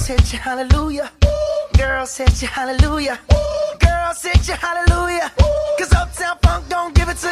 hit you hallelujah. Girls hit you hallelujah. Girls hit you hallelujah. Cause Uptown Funk don't give it to